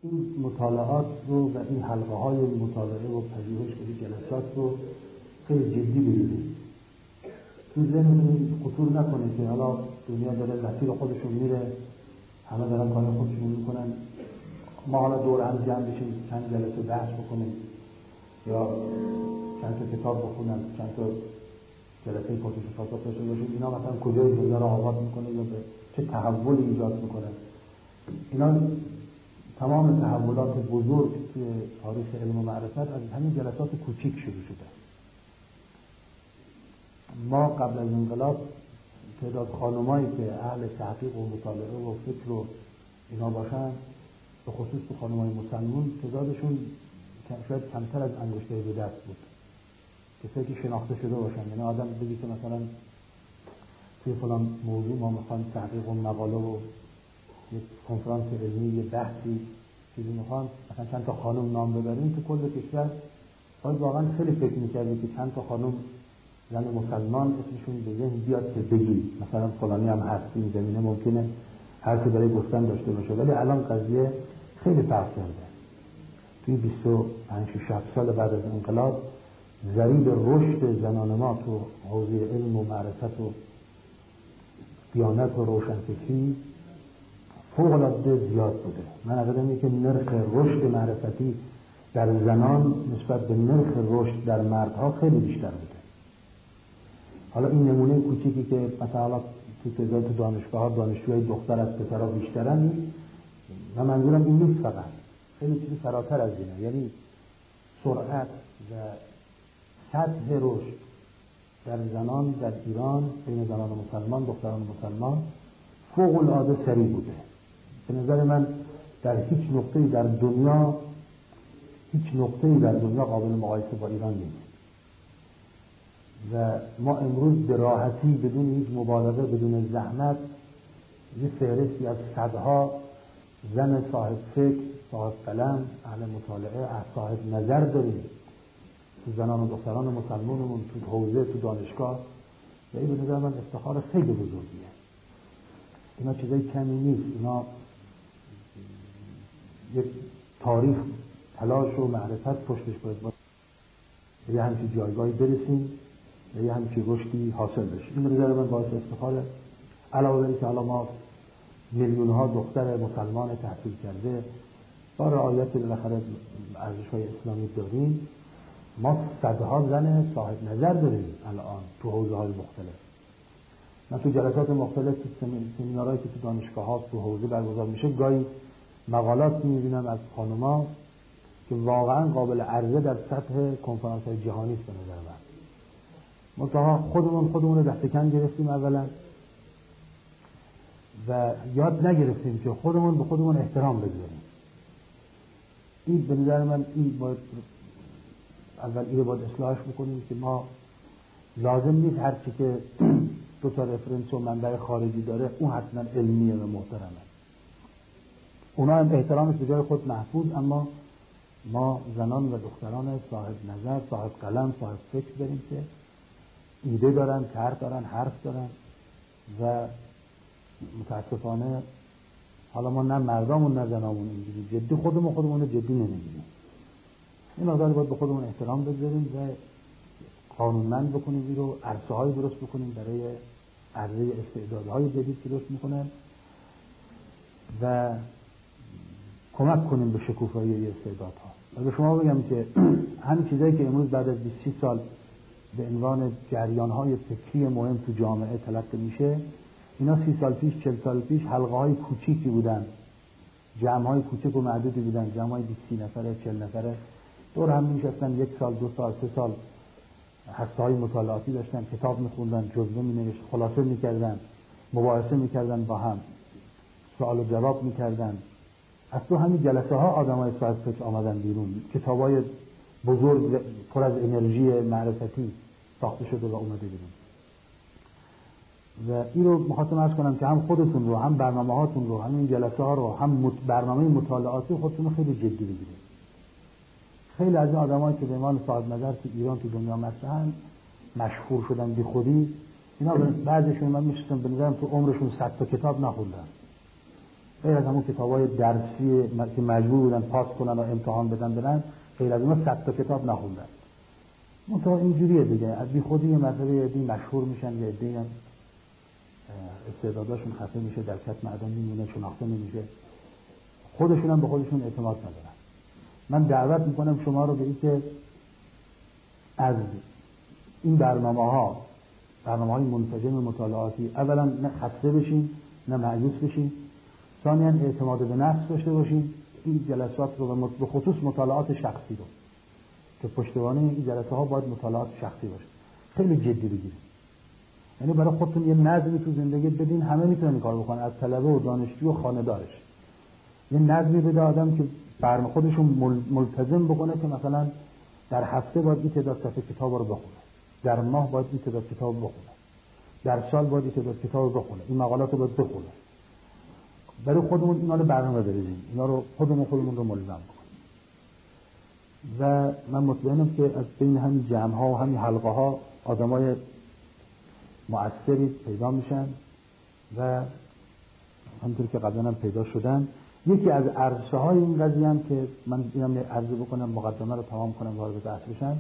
این مطالعات رو و این حلقه های مطالعه و پژوهش و جلسات رو خیلی جدی بگیرید. تو ذهنتون خطور نکنه که حالا دنیا داره مسیر خودشون میره، همه دارن کار خودشون میکنن، ما حالا دور هم جمع بشیم چند جلسه بحث بکنیم یا چند تا کتاب بخونم، چند تا جلسه پرسش و پاسخ داشته باشیم. اینا مثلا کجای دنیا رو آباد میکنه یا به چه تحول ایجاد میکنه. اینا تمام تحولات بزرگ توی تاریخ علم و معرفت از همین جلسات کوچیک شروع شده. ما قبل از انقلاب تعداد خانمایی که اهل تحقیق و مطالعه و فکر و اینا باشن، به خصوص تو خانمای مسلمون تعدادشون شاید کمتر از انگشته دو دست بود، کسایی که شناخته شده باشن. یعنی آدم بگی که مثلا توی فلان موضوع ما میخوایم تحقیق و مقاله و یک کنفرانس علمی، یه بحثی چیزی میخوام، مثلا چند تا خانم نام ببریم تو کل کشور، باید واقعا خیلی فکر میکردیم که چند تا خانم زن مسلمان اسمشون به ذهن بیاد که بگی مثلا فلانی هم هست. این زمینه ممکنه هر کی برای گفتن داشته باشه، ولی الان قضیه خیلی فرق کرده. توی 25-26 سال بعد از انقلاب ضریب رشد زنان ما تو حوزه علم و معرفت و دیانت و روشنفکری فوق‌العاده زیاد بوده. من عقیدم که نرخ رشد معرفتی در زنان نسبت به نرخ رشد در مردها خیلی بیشتر بوده. حالا این نمونه کوچیکی که مثلا تو تعداد تو دانشگاه ها دانشجوهای دختر از پسرها بیشترن، و منظورم این نیست، فقط خیلی چیزی فراتر از اینه. یعنی سرعت و سطح رشد در زنان در ایران بین زنان مسلمان دختران مسلمان فوق العاده سریع بوده. به نظر من در هیچ نقطه‌ای در دنیا قابل مقایسه با ایران نیست. و ما امروز به راحتی بدون هیچ مبالغه، بدون زحمت، یه فهرستی از صدها زن صاحب فکر، صاحب قلم، اهل مطالعه، صاحب نظر داریم تو زنان و دختران مسلمانمون، تو حوزه، تو دانشگاه. و این به نظر من افتخار خیلی بزرگیه. اینا چیزای کمی نیست، اینا یک تاریخ تلاش و معرفت پشتش باید باشه به یه همچین جایگاهی برسیم و یه همچین رشدی حاصل بشه. این به نظر من باعث افتخاره. علاوه بر اینکه حالا ما میلیون‌ها دختر مسلمان تحصیل کرده با رعایت بالاخره ارزش‌های اسلامی داریم، ما صدها زن صاحب نظر داریم الان تو حوزه‌های مختلف. من تو جلسات مختلف، تو سمینارهایی که تو دانشگاه‌ها تو حوزه برگزار میشه، گاهی مقالات می‌بینم از خانم‌ها که واقعاً قابل عرضه در سطح کنفرانس‌های جهانی است به نظر من. منتها خودمون رو دست کم گرفتیم اولا و یاد نگرفتیم که خودمون به خودمون احترام بذاریم. این به نظر من این باید اصلاحش بکنیم که ما لازم نیست هر چی که دو تا رفرنس و منبع خارجی داره اون حتما علمیه و محترمه. اونا هم احترامش به جای خود محفوظ، اما ما زنان و دختران صاحب نظر، صاحب قلم، صاحب فکر داریم که ایده دارن، طرح دارن، حرف دارن و متاسفانه حالا ما نه مردامون نه زنامون اینجوری جدی خودمون جدی نمیگیریم. این مقدار باید به خودمون احترام بذاریم و قانونمند بکنیم، این رو عرصه‌های درست بکنیم برای عرضه استعدادهای جدید که درست میکنن و کمک کنیم به شکوفایی استعدادها. و به شما بگم که همین چیزایی که امروز بعد از 20 سال به عنوان جریان‌های فکری مهم تو جامعه تلقی میشه، اینا 30 سال پیش، 40 سال پیش حلقه‌های کوچیکی بودن، جمع‌های کوچک و معدودی بودن، جمع‌های 20 نفره، 40 نفره دور هم می‌نشستن، 1 سال، 2 سال، 3 سال هفته‌های مطالعاتی داشتن، کتاب می‌خوندن، جزوه می‌نوشتن، خلاصه می‌کردن، مباحثه می‌کردن با هم، سوال و جواب می‌کردن. از تو همین جلسه‌ها آدمای صاحب فکر آمدن بیرون، کتابای بزرگ پر از انرژی معرفتی ساخته شده و اومده بیرون. و این رو می‌خواستم عرض کنم که هم خودتون رو، هم برنامه‌هاتون رو، هم این جلسه‌ها رو، هم برنامه مطالعاتی خودتون رو خیلی جدی بگیرید. خیلی از این آدمایی که به عنوان صاحب نظر تو ایران تو دنیا مطرحن، مشهور شدن بی خودی، اینا بعضیشون من می‌شناسم به نظرم تو عمرشون 100 تا کتاب نخوندن. غیر از همون کتاب‌های درسی که مجبور بودن پاس کنن و امتحان بدن برن، غیر از اون 100 تا کتاب نخوندن. منتها اینجوریه دیگه، از بی خودی یه مرتبه عده‌ای مشهور میشن، یه عده‌ای هم استعداداشون خفه میشه، در کف معدن میمونه، شناخته نمیشه، خودشون هم به خودشون اعتماد ندارن. من دعوت میکنم شما رو به این که از این برنامه‌های منسجم مطالعاتی اولا نه خسته بشین نه مایوس بشین، ثانیاً اعتماد به نفس داشته باشین. این جلسات رو به خصوص مطالعات شخصی رو که پشتوانه این جلسه ها باید مطالعات شخصی باشه، خیلی جدی بگیرید. یعنی برای خودتون یه نظمی تو زندگی بدین، همه میتونن این کار بکنن، از طلبه و دانشجو و خانه‌دارش. یه نظمی بده آدم که برنامه خودشون ملتزم بکنه که مثلا در هفته باید این تعداد صفحه کتاب رو بخونه، در ماه باید این تعداد کتاب بخونه، در سال باید این تعداد کتاب بخونه، این مقالات رو باید بخونه. برای خودمون اینا رو برنامه بریزیم، اینا رو خودمون رو ملزم بکنیم. و من مطمئنم که از بین همین جمع‌ها و همین حلقه‌ها آدمای مؤثری پیدا میشن و همونطور که قبلا هم پیدا شدن. یکی از عرصه‌های این قضیه هم که من اینم عرض بکنم، مقدمه رو تمام کنم وارد بحث بشم،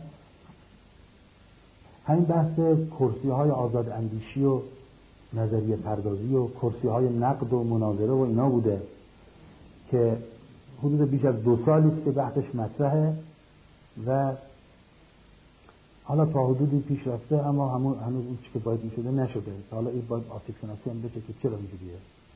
همین بحث کرسی‌های آزاد اندیشی و نظریه پردازی و کرسی‌های نقد و مناظره و اینا بوده که حدود بیش از 2 سالی است که بحثش مطرحه و حالا تا حدودی پیش رفته، اما هنوز اون چیزی که باید میشده نشده. حالا این باید آسیب شناسی هم بشه که چرا اینجوریه.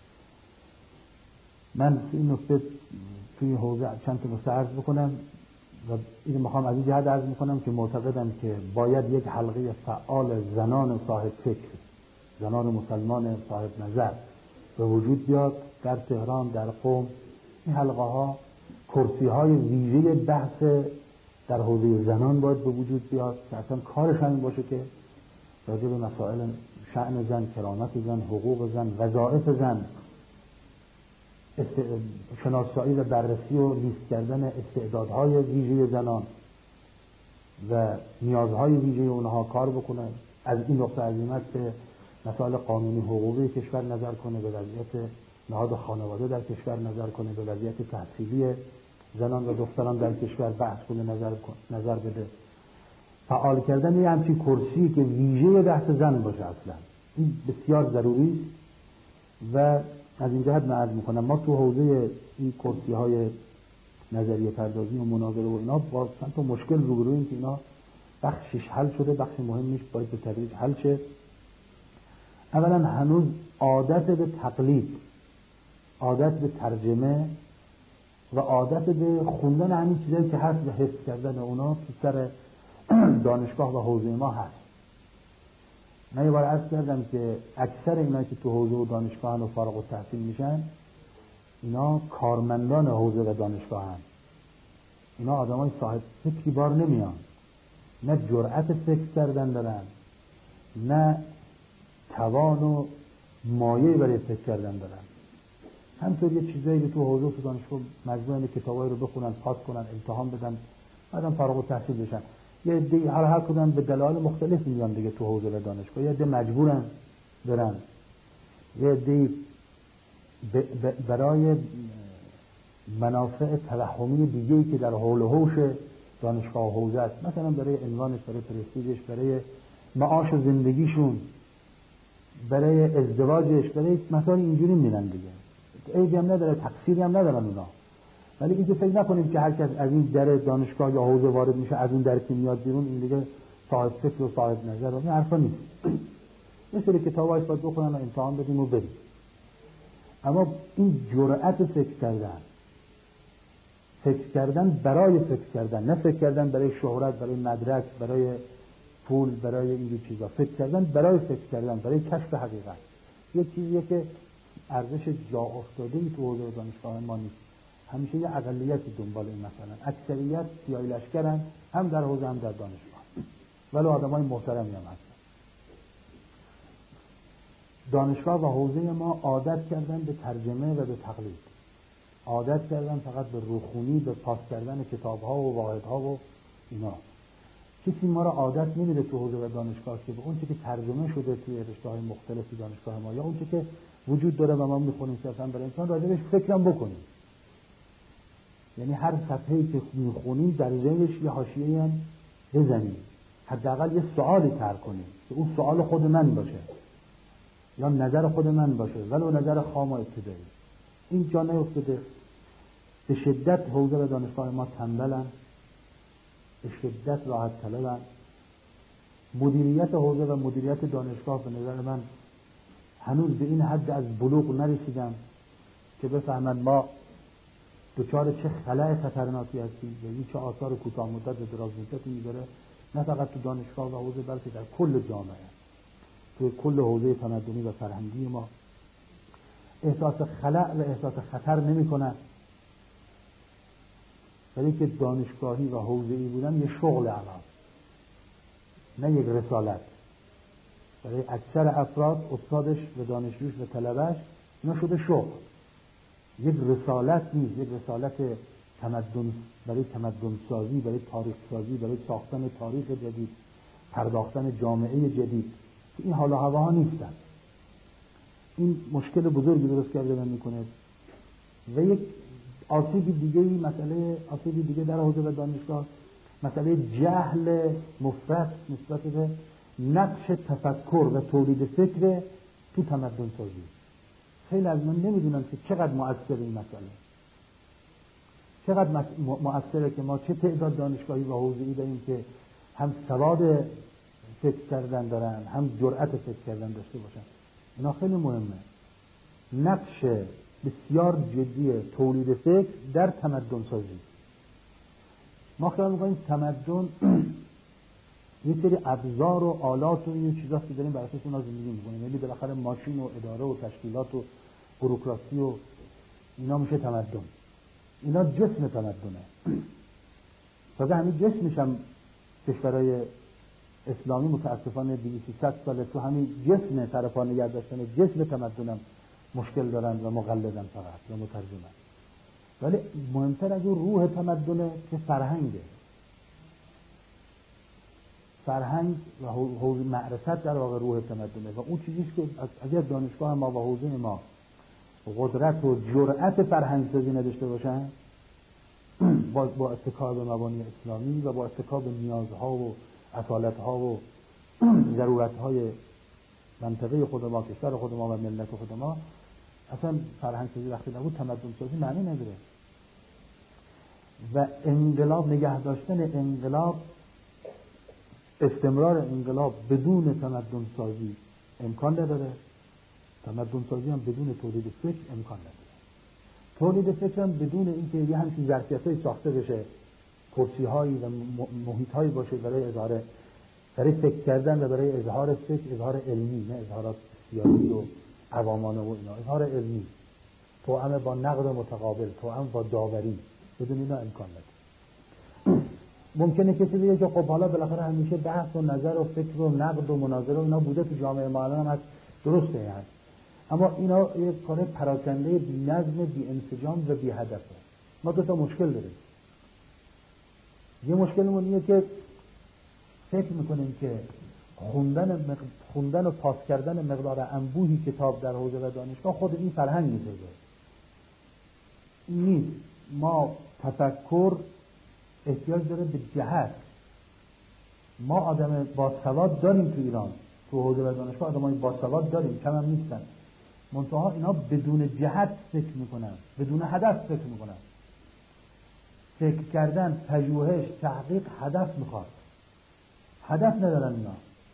من این نکته توی حوزه چند تا نکته عرض بکنم و این میخوام از این جهت عرض میکنم که معتقدم که باید یک حلقه فعال زنان صاحب فکر، زنان مسلمان صاحب نظر به وجود بیاد در تهران، در قم. این حلقه ها کرسی های ویژه بحث در حوزه زنان باید به وجود بیاد که اصلا کارش همین باشه که راجع به مسائل شأن زن، کرامت زن، حقوق زن، وظایف زن، شناسایی و بررسی و لیست کردن استعدادهای ویژه زنان و نیازهای ویژه اونها کار بکنه. از این نقطه عظیمت به مسائل قانونی حقوقی کشور نظر کنه، به وضعیت نهاد خانواده در کشور نظر کنه، به وضعیت تحصیلی زنان و دختران در کشور بحث کنه، نظر بده. فعال کردن یه همچین کرسی که ویژه بحث زن باشه اصلا این بسیار ضروری است و از این جهت من عرض میکنم ما تو حوزه این کرسی های نظریه پردازی و مناظره و اینا با چند تا مشکل روبرویم که اینا بخشش حل شده، بخش مهمیش باید به تدریج حل شه. اولا هنوز عادت به تقلید، عادت به ترجمه و عادت به خوندن همین چیزایی که هست و حفظ کردن اونا تو سر دانشگاه و حوزه ما هست. من یه بار عرض کردم که اکثر اینا که تو حوزه و دانشگاه و فارغ التحصیل میشن اینا کارمندان حوزه و دانشگاه هم. اینا آدمای صاحب فکری بار نمیان، نه جرأت فکر کردن دارن، نه توان و مایه برای فکر کردن دارن. همینطور یه چیزایی که تو حوزه و دانشگاه مجموعه کتابایی رو بخونن، پاس کنن، امتحان بدن، بعدم فارغ التحصیل بشن. یه عده هر کدوم به دلایل مختلف میان دیگه تو حوزه و دانشگاه. یه عده مجبورن برن، یه عده برای منافع توهمی دیگه‌ای که در حول و حوش دانشگاه و حوزه است، مثلا برای عنوانش، برای پرستیژش، برای معاش و زندگیشون، برای ازدواجش، برای مسائل اینجوری میرن دیگه. عیبی هم نداره، تقصیری هم ندارن اونا. ولی اینکه فکر نکنیم که هر کس از این در دانشگاه یا حوزه وارد میشه از اون در که میاد بیرون این دیگه صاحب فکر و صاحب نظر و این حرفا نیست. یه سری کتاباش باید بخونن و امتحان بدیم و بریم. اما این جرأت فکر کردن برای فکر کردن، نه فکر کردن برای شهرت، برای مدرک، برای پول، برای این چیزا. فکر کردن برای فکر کردن، برای کشف حقیقت. یه چیزیه که ارزش جا افتاده‌ای تو حوزه دانشگاه ما نیست. همیشه یه اقلیتی دنبال این مثلا، اکثریت سیاهی لشکرن، هم در حوزه هم در دانشگاه، ولی آدمای محترمی هم هستن. دانشگاه و حوزه ما عادت کردن به ترجمه و به تقلید، عادت کردن فقط به روخونی، به پاس کردن کتاب‌ها و واحدها و اینا. کسی ما را عادت نمیده تو حوزه و دانشگاه که به اون چیزی که ترجمه شده توی رشته‌های مختلف دانشگاه ما یا اون چیزی که وجود داره و ما میخونیم صرفا برای انسان راجبش فکرم بکنیم. یعنی هر صفحه‌ای که میخونیم در ذهنش یه حاشیه‌ای هم بزنیم، حداقل یه سوالی طرح کنیم که اون سوال خود من باشه یا نظر خود من باشه، ولو نظر خام و ابتدایی. این جا نیفتاده. به شدت حوزه و دانشگاه ما تنبلن، به شدت راحت طلبن. مدیریت حوزه و مدیریت دانشگاه به نظر من هنوز به این حد از بلوغ نرسیدن که بفهمن ما دچار چه خلأ خطرناکی هستیم و این چه آثار کوتاه مدت و دراز مدتی می‌داره، نه فقط تو دانشگاه و حوزه بلکه در کل جامعه، تو کل حوزه تمدنی و فرهنگی ما احساس خلأ و احساس خطر نمی‌کنن. برای که دانشگاهی و حوزه‌ای بودن یه شغل اعلی، نه یک رسالت. برای اکثر افراد، استادش و دانشجوش و طلبه‌اش اینا شده شغل، یک رسالت نیست، یک رسالت تمدن، برای تمدن سازی، برای تاریخ سازی، برای ساختن تاریخ جدید، پرداختن جامعه جدید، که این حال و هواها نیستن. این مشکل بزرگی درست کرده و میکنه. و یک آسیب دیگه در حوزه و دانشگاه، مسئله جهل مفرط نسبت به نقش تفکر و تولید فکر تو تمدن سازی. خیلی از من نمیدونم که چقدر مؤثر این مسئله، چقدر مؤثره که ما چه تعداد دانشگاهی و حوزه‌ای داریم که هم سواد فکر کردن دارن، هم جرأت فکر کردن داشته باشن. اینا خیلی مهمه. نقش بسیار جدی تولید فکر در تمدن سازی. ما خیال می‌کنیم تمدن یه سری ابزار و آلات و این چیزاست که داریم بر اساس اونها زندگی می‌کنیم. یعنی بالاخره ماشین و اداره و تشکیلات و بوروکراسی و اینا میشه تمدن. اینا جسم تمدنه. تازه همین جسمش هم کشورهای اسلامی متاسفانه 200 سال تو همین جسم طرفانه نگه داشتن جسم تمدنم مشکل دارن و مقلدن فقط و مترجمن. ولی مهمتر از اون روح تمدنه که فرهنگه. فرهنگ و حوزه معرفت در واقع روح تمدنه و اون چیزیست که اگر دانشگاه ما و حوزه ما قدرت و جرأت فرهنگ سازی نداشته باشن، با اتکا به مبانی اسلامی و با اتکا به نیازها و اصالتها و ضرورتهای منطقه خود ما، کشور خود ما و ملت خود ما، اصلا فرهنگ سازی وقتی نبود تمدن سازی معنی نداره. و انقلاب، نگه داشتن انقلاب، استمرار انقلاب بدون تمدن سازی امکان نداره. تمدن سازی هم بدون تولید فکر امکان نداره. تولید فکر هم بدون اینکه یه همچین ظرفیت‌هایی ساخته بشه، کرسی‌هایی و محیط‌هایی باشه برای فکر کردن و برای اظهار فکر، اظهار علمی، نه اظهارات سیاسی و عوامانه و اینا، اظهار علمی، توأم با نقد متقابل، توأم با داوری، بدون اینا امکان نداره. ممکنه کسی بگه که خب حالا بالاخره همیشه بحث و نظر و فکر و نقد و مناظره و اینا بوده تو جامعه ما، الان هم هست، درسته هست، اما اینا یک کار پراکنده بی‌نظم، بی‌انسجام و بی‌هدفه. ما دو تا مشکل داریم. یه مشکلمون اینه که فکر میکنیم که خوندن و پاس کردن مقدار انبوهی کتاب در حوزه و دانشگاه خود این فرهنگ میسازه. این نیست. ما تفکر احتیاج داره به جهت. ما آدم باسواد داریم تو ایران، تو حوزه و دانشگاه آدمای باسواد داریم، کم هم نیستن. منتها اینا بدون جهت فکر میکنن، بدون هدف فکر میکنن. فکر کردن، پژوهش، تحقیق هدف میخواد. هدف ندارن اینا.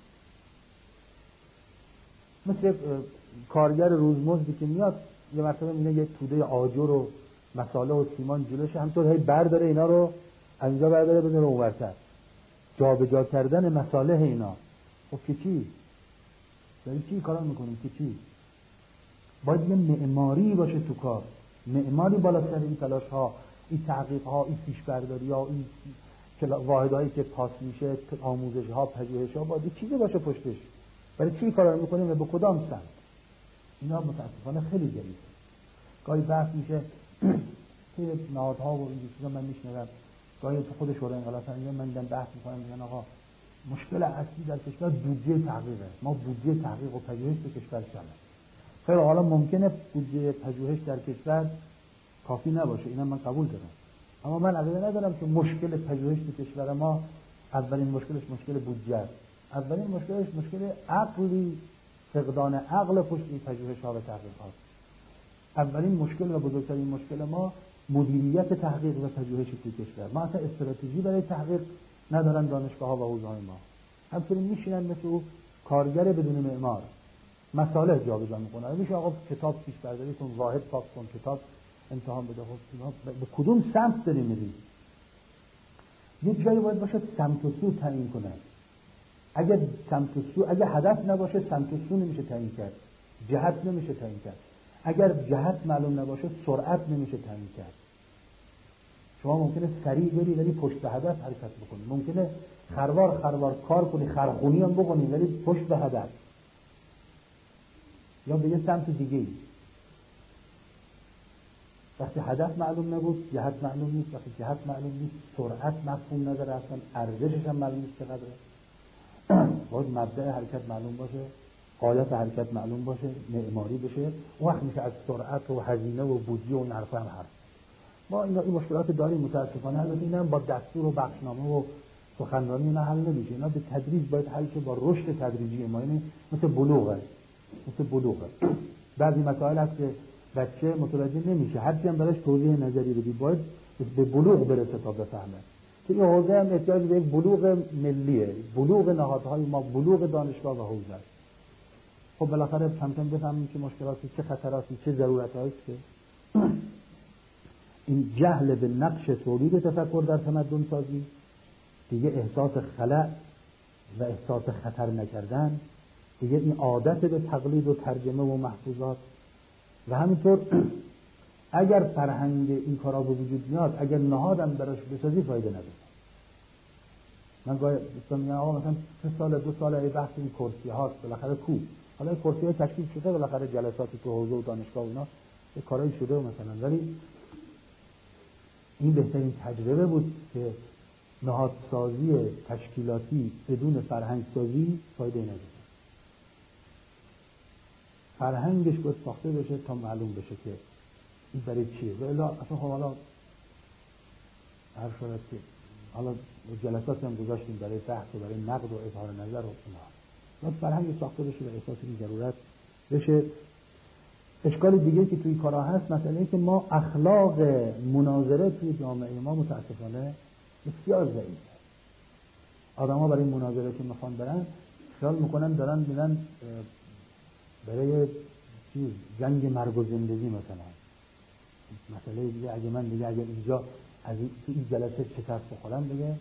مثل کارگر روزمزدی که میاد یه مرتبه میگه یه توده آجر و مساله و سیمان جلوشه، همطور هی برداره اینا رو از اینجا برداره بذاره اونورتر. جابجا کردن مصالح اینا. خب که چی؟ داری چی کارا میکنیم که چی؟ باید یه معماری باشه تو کار. معماری بالا سر این تلاش ها، این تحقیق ها، این پیش برداری ها، این واحدهایی که پاس میشه، آموزش ها، پژوهش ها، باید چیزی باشه پشتش. برای چی کارا میکنیم و به کدام سمت؟ اینا متاسفانه خیلی جدیده. گاهی بحث میشه توی نهادها و این چیزا من میشنوم، گاهی تو خود شورای انقلاب من دیدم بحث میکنم، میگن آقا مشکل اصلی در کشور بودجه تحقیقه. ما بودجه تحقیق و پژوهش به کشور کمه. خیلی حالا ممکنه بودجه پژوهش در کشور کافی نباشه، اینا من قبول دارم، اما من عقیده ندارم که مشکل پژوهش تو کشور ما اولین مشکلش مشکل بودجه است. اولین مشکلش مشکل عقلی، فقدان عقل پشت این پژوهش‌ها و تحقیقات. اولین مشکل و بزرگترین مشکل ما مدیریت تحقیق و پژوهش تو کشور. ما اصلا استراتژی برای تحقیق ندارن دانشگاه‌ها و حوزه‌های ما. همچنین میشینن مثل او کارگر بدون معمار مصالح جابجا میکنن. میشه آقا کتاب پیش برداری کن، واحد پاک کن، کتاب امتحان بده. خب به کدوم سمت داری میری؟ یک جایی باید باشه سمت و سو تعیین کنه. اگر سمت و سو، اگر هدف نباشه سمت و سو نمیشه تعیین کرد، جهت نمیشه تعیین کرد. اگر جهت معلوم نباشه سرعت نمیشه تعیین کرد. شما ممکنه سریع بری ولی پشت به هدف حرکت بکنی، ممکنه خروار کار کنی، خرخونی هم بکنی ولی پشت به هدف، یا به یه سمت دیگه ای. وقتی هدف معلوم نبود جهت معلوم نیست، وقتی جهت معلوم نیست سرعت مفهوم نداره، اصلا ارزشش هم معلوم نیست چقدره. باید مبدأ حرکت معلوم باشه، غایت حرکت معلوم باشه، معماری بشه، اون وقت میشه از سرعت و هزینه و بودجه و نرفه هم حرف. ما این مشکلات داریم متاسفانه. البته اینا با دستور و بخشنامه و سخنرانی اینا حل نمیشه، اینا به تدریج باید حل شه، با رشد تدریجی ما. یعنی مثل بلوغه. بعضی مسائل هست که بچه متوجه نمیشه، هرچی هم براش توضیح نظری بدی باید به بلوغ برسه تا بفهمه. که این حوزه هم احتیاج به یک بلوغ ملیه، بلوغ نهادهای ما، بلوغ دانشگاه و حوزه. خب بالاخره کم کم بفهمیم که مشکلاتی، چه خطراتی، چه ضرورتایی که این جهل به نقش تولید تفکر در تمدن سازی، دیگه احساس خلأ و احساس خطر نکردن، دیگه این عادت به تقلید و ترجمه و محفوظات. و همینطور اگر فرهنگ این کارا به وجود میاد، اگر نهادم براش بسازی فایده نداره. من گاهی دوستان میگن آقا مثلا 3 سال 2 سال ای بحث این کرسی هاست، بالاخره کو حالا این کرسی ها تشکیل شده، بالاخره جلساتی تو حوزه و دانشگاه و اینا یه کارایی شده مثلا، ولی این بهترین تجربه بود که نهادسازی تشکیلاتی بدون فرهنگ سازی فایده نداره. فرهنگش باید ساخته بشه تا معلوم بشه که این برای چیه. و الا اصلا حالا هر شاید که حالا جلسات هم گذاشتیم برای بحث و برای نقد و اظهار نظر و اینا، باید فرهنگ ساخته بشه و احساس این ضرورت بشه. اشکال دیگه که توی کارا هست مسئله این که ما اخلاق مناظره توی جامعه ما متاسفانه بسیار ضعیفه. آدم‌ها برای مناظره که میخوان برن خیال میکنن دارن میرن برای جنگ مرگ و زندگی. مثلا مسئله دیگه اگه من دیگه اگه اینجا از این جلسه شکست بخورم دیگه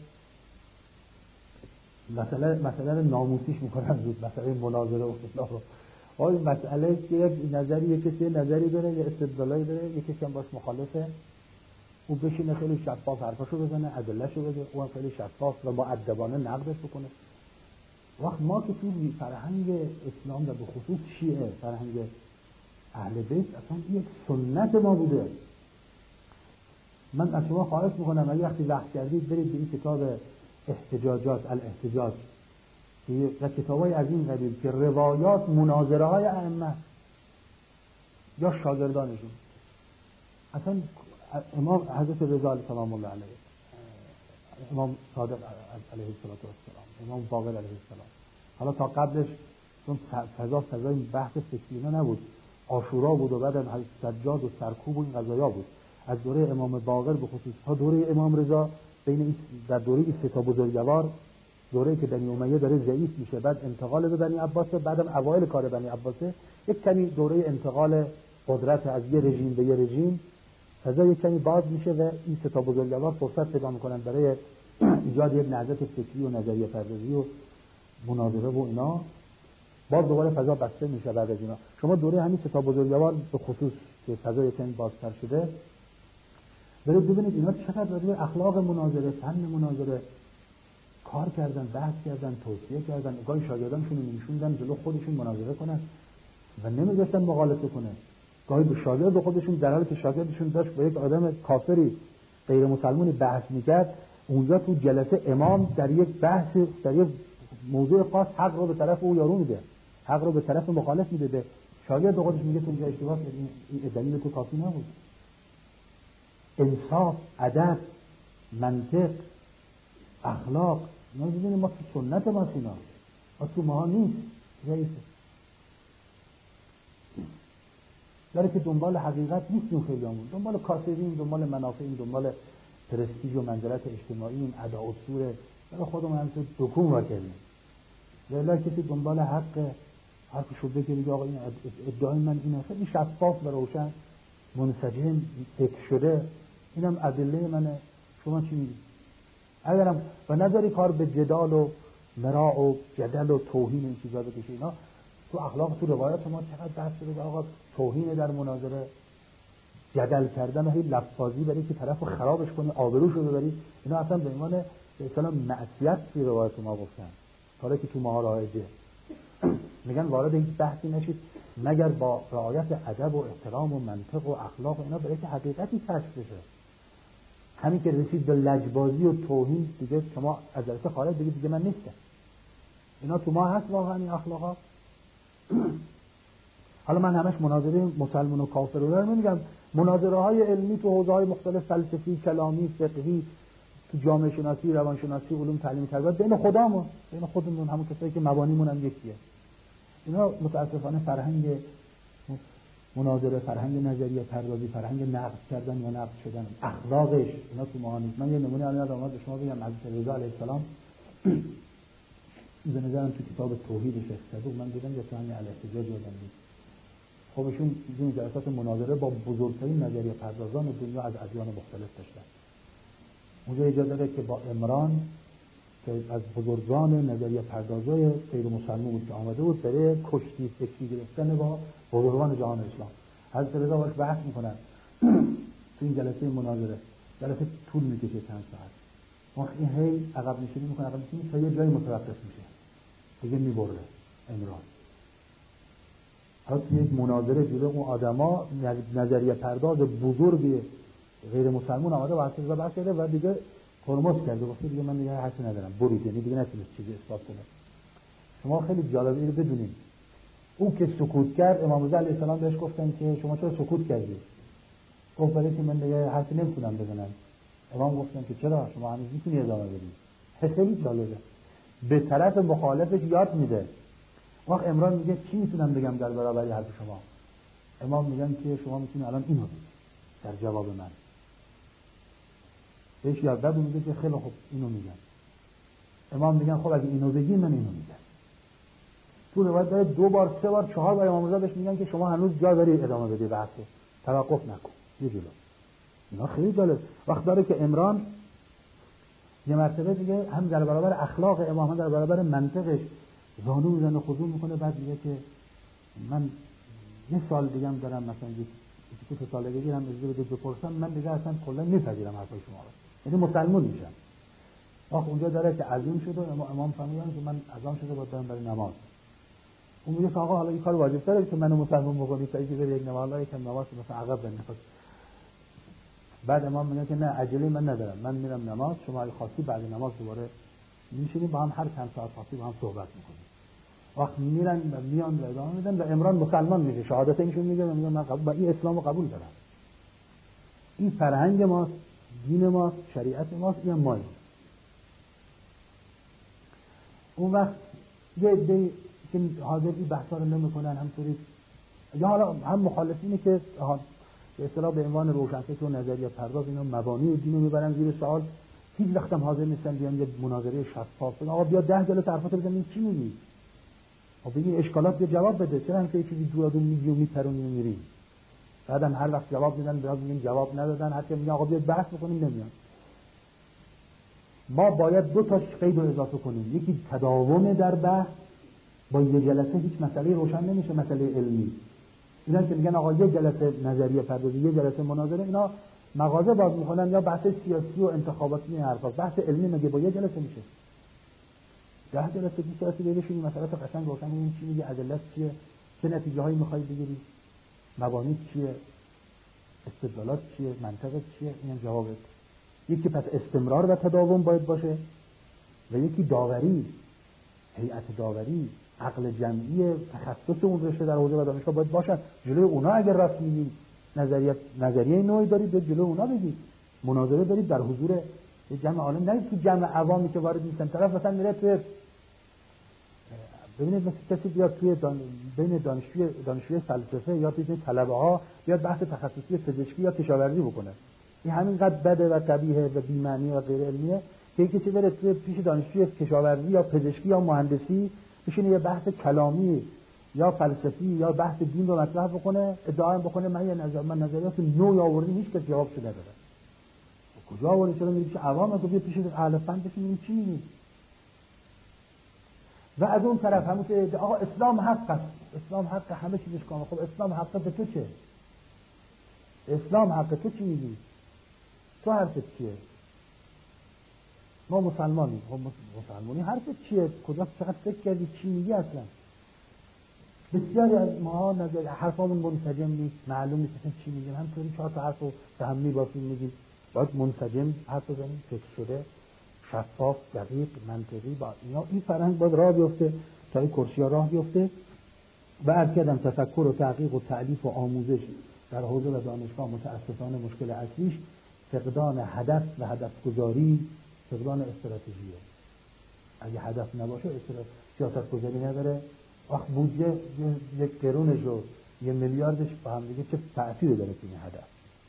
مسئله رو ناموسیش میکنم زود، مسئله مناظره و خلاف. آیا مسئله که یک نظری کسی نظری داره یا استدلالایی داره، یکی هم باش مخالفه، او بشینه خیلی شفاف حرفاشو بزنه، ادلهشو بگه، اون خیلی شفاف و مؤدبانه نقدش بکنه. وقت ما که تو فرهنگ اسلام و به خصوص شیعه، فرهنگ اهل بیت، اصلا یک سنت ما بوده. من از شما خواهش میکنم اگه وقتی وقت کردید برید به این کتاب احتجاجات الاحتجاج و کتابای از این قبیل که روایات مناظره های ائمه یا شاگردانشون، اصلا امام حضرت رضا سلام الله علیه، امام صادق علیه السلام، امام باقر علیه السلام، حالا تا قبلش چون فضای بحث فکری نبود، عاشورا بود و بعدم سجاد و سرکوب و این قضایا بود. از دوره امام باقر به خصوص تا دوره امام رضا، بین در دوره این 3 بزرگوار، دوره‌ای که بنی امیه داره ضعیف میشه، بعد انتقال به بنی عباسه، بعدم اوایل کار بنی عباسه، یک کمی دوره انتقال قدرت از یه رژیم به یه رژیم، فضا یک کمی باز میشه و این 3 بزرگوار فرصت پیدا میکنن برای ایجاد یک نهضت فکری و نظریه پردازی و مناظره و اینا. باز دوباره فضا بسته میشه بعد از اینا. شما دوره همین 3 بزرگوار به خصوص که فضا یک کمی بازتر شده، برید ببینید اینا چقدر راجع به اخلاق مناظره، فن مناظره کار کردن، بحث کردن، توصیه کردن. گاهی شاگردانشون رو می‌نشوندن جلو خودشون مناظره کنن و نمی‌ذاشتن مخالفت کنه. گاهی به شاگرد خودشون در حالی که شاگردشون داشت با یک آدم کافری غیر مسلمانی بحث می‌کرد، اونجا تو جلسه امام در یک بحث در یک موضوع خاص حق رو به طرف او یارو میده، حق رو به طرف مخالف میده، به شاگرد به خودش میگه تو اینجا اشتباه کردی، این دلیل تو کافی نبود. انصاف، ادب، منطق، اخلاق، اینا می‌بینیم ما تو سنت ما اینا، ما تو ما نیست. ضعیفه. داره که دنبال حقیقت نیستیم، خیلیامون دنبال کاسبیم، دنبال منافعیم، دنبال پرستیژ و منزلت اجتماعی، ادا و سوره، برای خودمون همینطور دکون واکردیم. ولی کسی دنبال حق حرفشو بگه بگه آقا این ادعای من اینه، خیلی شفاف و روشن، منسجم، فکر شده، اینم ادله منه، شما چی میگید؟ اگرم و نظری کار به جدال و مراع و جدل و توهین این چیزا بکشه، اینا تو اخلاق، تو روایات ما چقدر بحث شده آقا توهین در مناظره، جدل کردن و هی لفظی برای که طرفو خرابش کنی، آبروشو ببری، اینا اصلا به عنوان به اصطلاح معصیت توی روایات ما گفتن، کاری که تو ما رایجه. میگن وارد هیچ بحثی نشید مگر با رعایت ادب و احترام و منطق و اخلاق و اینا، برای که حقیقتی کشف بشه. همین که رسید به لجبازی و توهین، دیگه شما از جلسه خارج، دیگه من نیستم. اینا تو ما هست واقعا این اخلاقا. حالا من همش مناظره مسلمان و کافر رو نمیگم، مناظره های علمی تو حوزه‌های مختلف، فلسفی، کلامی، فقهی، تو جامعه شناسی، روان شناسی، علوم تعلیم تربیت، بین خودمون همون کسایی که مبانیمون هم یکیه. اینا متاسفانه فرهنگ مناظره، فرهنگ نظریه پردازی، فرهنگ نقد کردن یا نقد شدن، اخلاقش اینا تو ما نیست. من یه نمونه الان اومد به شما بگم. حضرت رضا علیه السلام به نظرم تو کتاب توحیدش افتاد، من دیدم یه توهین الاحتجاج یادم نیست. خب ایشون این جلسات مناظره با بزرگترین نظریه پردازان دنیا از ادیان مختلف داشتن. اونجا اجازه داره که با عمران که از بزرگان نظریه پردازای غیر مسلمان بود که آمده بود برای کشتی فکری گرفتن با بزرگان جهان اسلام، حضرت رضا باش بحث میکنن تو این جلسه مناظره. جلسه طول میکشه چند ساعت. وقت این هی عقب نشینی میکنه، عقب نشینی تا یه جایی متوقف میشه، دیگه میبره عمران. حالا توی یک مناظره جلوی اون آدما نظریه پرداز بزرگ غیر مسلمان آمده و حضرت رضا بحث کرده و دیگه ترمز کرده، گفته دیگه من دیگه حرفی ندارم، برید. یعنی دیگه نتونست چیزی اثبات کنه. شما خیلی جالبه اینو بدونید، اون که سکوت کرد امام رضا علیه السلام بهش گفتن که شما چرا سکوت کردی؟ گفت برای که من دیگه حرفی نمیتونم بزنم. امام گفتن که چرا؟ شما هنوز میتونی ادامه بدی. خیلی جالبه، به طرف مخالفش یاد میده. وقت عمران میگه چی میتونم بگم در برابر حرف شما؟ امام میگن که شما میتونید الان اینو بگید در جواب من. بهش یاد داد، میگه که خیلی خوب اینو میگم. امام میگن خب اگه اینو بگی من اینو میگم. تو روایت داره 2 بار 3 بار 4 بار امام رضا بهش میگن که شما هنوز جا داری ادامه بدی بحثو، توقف نکن، یه جلو. اینا خیلی جالب. وقت داره که عمران یه مرتبه دیگه هم در برابر اخلاق امام، هم در برابر منطقش زانو میزنه، خضوع میکنه، بعد میگه که من یه سال دیگه هم دارم، مثلا یکی 2 سال دیگه هم اجازه بده بپرسم، من دیگه اصلا کلا میپذیرم حرفای شما رو، یعنی مسلمان میشم. آخ اونجا داره که عزیم شده، امام فهمیدن که من عزم شده باید برم برای نماز. اون میگه آقا حالا این کار واجب تره که منو مسلمان بکنی تا اینکه بری یک نماز، یکم نماز مثلا عقب بنداز. بعد امام میگه که نه عجله من ندارم، من میرم نماز، شما اگه خواستی بعد نماز دوباره میشینیم با هم، هر چند ساعت خواستی با هم صحبت میکنیم. وقت میرن و میان و ادامه میدن و عمران مسلمان میشه، شهادت اینشون میگه و میگه من قبول با این اسلامو قبول دارم. این فرهنگ ماست، دین ماست، شریعت ماست، این مایه. اون وقت یه عده‌ای که حاضر این بحثا رو نمیکنن، همطوری یا حالا هم مخالفینه که به اصطلاح به عنوان روشنفکر و نظریه پرداز اینا مبانی دین رو میبرن زیر سوال، هیچ وقت هم حاضر نیستن بیان یه مناظره شفاف بگن آقا بیا 10 جلسه حرفات بزنیم چی میگی؟ خب بگی اشکالات یه جواب بده، چرا اینکه چیزی جوادون میگی و میپرونی و میری؟ بعدم هر وقت جواب میدن باز میگن جواب ندادن، حتی میگن آقا بیا بحث بکنیم نمیان. ما باید 2 تا قید رو اضافه کنیم، یکی تداوم در بحث، با یه جلسه هیچ مسئله روشن نمیشه، مسئله علمی. اینا که میگن آقا یه جلسه نظریه پردازی، یه جلسه مناظره، اینا مغازه باز میکنن یا بحث سیاسی و انتخاباتی این حرفا. بحث علمی مگه با یه جلسه میشه؟ 10 جلسه 20 جلسه بشینیم مسئله قشنگ روشن ببینیم چی میگه، ادلت چیه، چه نتیجه هایی میخوای بگیری، مبانی چیه، استدلالات چیه، منطق چیه، این جوابه. یکی پس استمرار و تداوم باید باشه و یکی داوری، هیئت داوری، عقل جمعی تخصص اون رشته در حوزه و دانشگاه باید باشن. جلوی اونا اگر راست میگین نظریه نوعی دارید به جلوی اونا بگید، مناظره دارید در حضور جمع عالم، نه تو جمع عوامی که وارد نیستن. طرف مثلا میره تو ببینید مثلا کسی بیاد توی بین دانشجوی فلسفه یا بین طلبه‌ها بیاد بحث تخصصی پزشکی یا کشاورزی بکنه، این همینقدر بده و قبیحه و بی‌معنی و غیر علمیه که کسی بره توی پیش دانشجوی کشاورزی یا پزشکی یا مهندسی بشینه یه بحث کلامی یا فلسفی یا بحث دین رو مطرح بکنه، ادعا بکنه من نظریات نوعی آوردم، هیچ کس جوابش نداره. کجا آوردی؟ چرا میگی که عوام تو بیا پیش اهل فن بشین چی میگی؟ و از اون طرف همون که آقا اسلام حق است، اسلام حق همه چیزش کامل. خب اسلام حق به تو چه؟ اسلام حق تو چی میگی؟ تو حرفت چیه؟ ما مسلمانیم. خب مسلمانی حرفت چیه؟ کجا چقدر فکر کردی چی میگی اصلا؟ بسیاری از ما نظر حرفامون منسجم نیست، معلوم نیست اصلا چی میگیم، همینطوری 4 تا حرفو به هم میبافیم میگیم. باید منسجم حرف بزنیم، فکر شده، شفاف، دقیق، منطقی. با اینا این فرهنگ باید راه بیفته تا این کرسی‌ها راه بیفته. و عرض کردم تفکر و تحقیق و تألیف و آموزش در حوزه و دانشگاه متاسفانه مشکل اصلیش فقدان هدف و هدفگذاری، فقدان استراتژیه. اگه هدف نباشه سیاست گذاری نداره، وقت بودجه یک قرونش و 1 میلیاردش با هم دیگه چه تأثیری داره تو این هدف.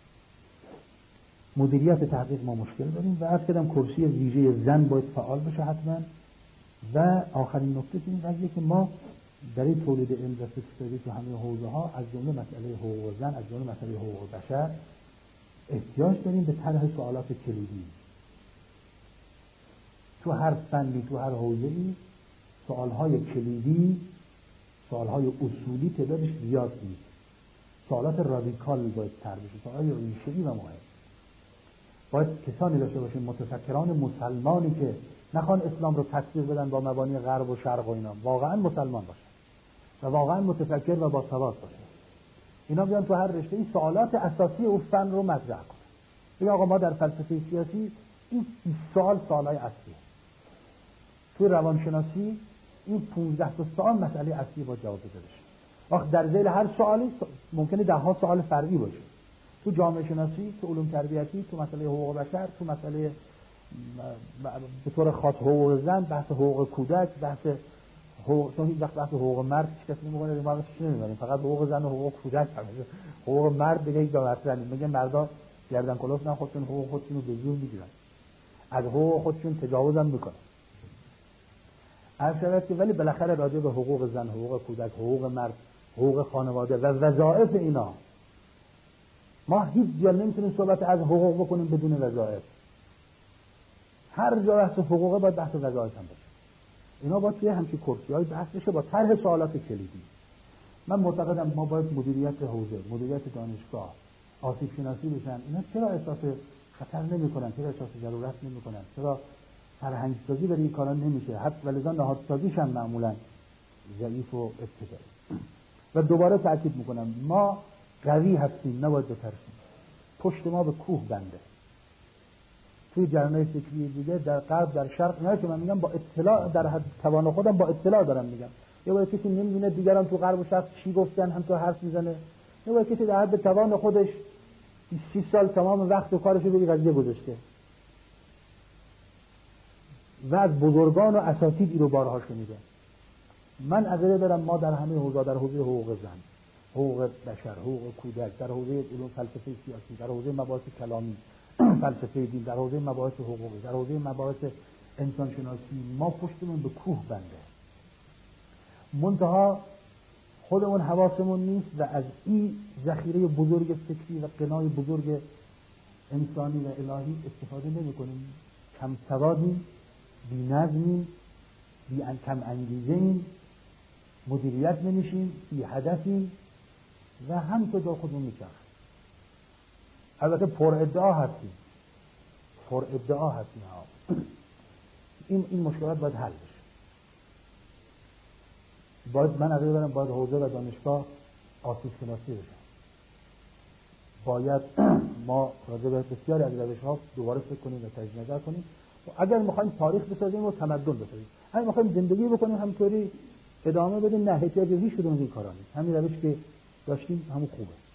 مدیریت تحقیق ما مشکل داریم و عرض کردم کرسی ویژه زن باید فعال بشه حتما. و آخرین نکته این قضیه که ما در این تولید علم و فکر تو همه حوزه ها از جمله مسئله حقوق زن، از جمله مسئله حقوق بشر احتیاج داریم به طرح سوالات کلیدی. تو هر فنی، تو هر حوزه‌ای سوالهای کلیدی، سوالهای اصولی تعدادش زیاد نیست. سوالات رادیکال باید طرح بشه، سوالات ریشه‌ای و مهم. باید کسانی داشته باشیم، متفکران مسلمانی که نخوان اسلام رو تفسیر بدن با مبانی غرب و شرق و اینا، واقعا مسلمان باشن و واقعا متفکر و باسواد باشن. اینا بیان تو هر رشته‌ای سوالات اساسی اون فن رو مطرح کنن. بگن آقا ما در فلسفه سیاسی این 20 سوالای اصلیه. تو روانشناسی این 15 تا سوال مسئله اصلی با جواب داده بشه. وقت در ذیل هر سوالی ممکنه 10 سوال فرعی باشه. تو جامعه شناسی، تو علوم تربیتی، تو مسئله حقوق بشر، تو مسئله به طور خاص حقوق زن، بحث حقوق کودک، بحث حقوق، چون هیچ وقت بحث حقوق مرد کسی نمی‌کنه، دماغش چی نمی‌ذاریم، فقط حقوق زن و حقوق کودک هست. حقوق مرد دیگه یک دو میگه مردا گردن کلوف نه، خودشون حقوق خودشون رو به زور میگیرن، از حقوق خودشون تجاوز هم میکنن. هر که ولی بالاخره راجع به حقوق زن، حقوق کودک، حقوق مرد، حقوق خانواده و وظایف اینا ما هیچ جا نمیتونیم صحبت از حقوق بکنیم بدون وظایف. هر جا بحث حقوقه باید بحث وظایف هم باشه. اینا باید توی همچین کرسی‌های بحث بشه با طرح سوالات کلیدی. من معتقدم ما باید مدیریت حوزه، مدیریت دانشگاه، آسیب شناسی بشن. اینا چرا احساس خطر نمی‌کنن؟ چرا احساس ضرورت نمی‌کنن؟ چرا فرهنگ سازی برای این کارا نمیشه؟ حتی ولذا نهادسازیش هم معمولاً ضعیف و ابتدایی. و دوباره تاکید می‌کنم ما قوی هستیم، نباید بترسیم. پشت ما به کوه بنده. توی جریان‌های فکری دیگه در غرب، در شرق، نه که من میگم با اطلاع در حد توان خودم با اطلاع دارم میگم. یه وقتی کسی نمیدونه دیگران تو غرب و شرق چی گفتن هم تو حرف میزنه. یه وقتی کسی در حد توان خودش 30 سال تمام وقت و کارش رو به قضیه گذاشته. و از بزرگان و اساتید رو بارها شنیده. من عقیده دارم ما در همه حوزه، در حوزه حقوق زن، حقوق بشر، حقوق کودک، در حوزه علوم فلسفه سیاسی، در حوزه مباحث کلامی، فلسفه دین، در حوزه مباحث حقوقی، در حوزه مباحث انسان شناسی، ما پشتمون به کوه بنده. منتها خودمون حواسمون نیست و از این ذخیره بزرگ فکری و قنای بزرگ انسانی و الهی استفاده نمی‌کنیم. کم سوادیم، بی‌نظمیم، کم انگیزه‌ایم، مدیریت نمی‌شیم، بی هدفیم و هم تو خودمون می‌چرخیم. البته پر ادعا هستیم ها. این مشکلات باید حل بشه. من عقیده دارم باید حوزه و دانشگاه آسیب شناسی بشه. باید ما راجع به بسیاری از روش‌ها دوباره فکر کنیم و تجدید نظر کنیم. و اگر می‌خوایم تاریخ بسازیم و تمدن بسازیم، اگر می‌خوایم زندگی بکنیم همینطوری ادامه بده، نه احتیاج به هیچ کدوم از این کارا نیست، همین روش که داشتیم همون خوبه.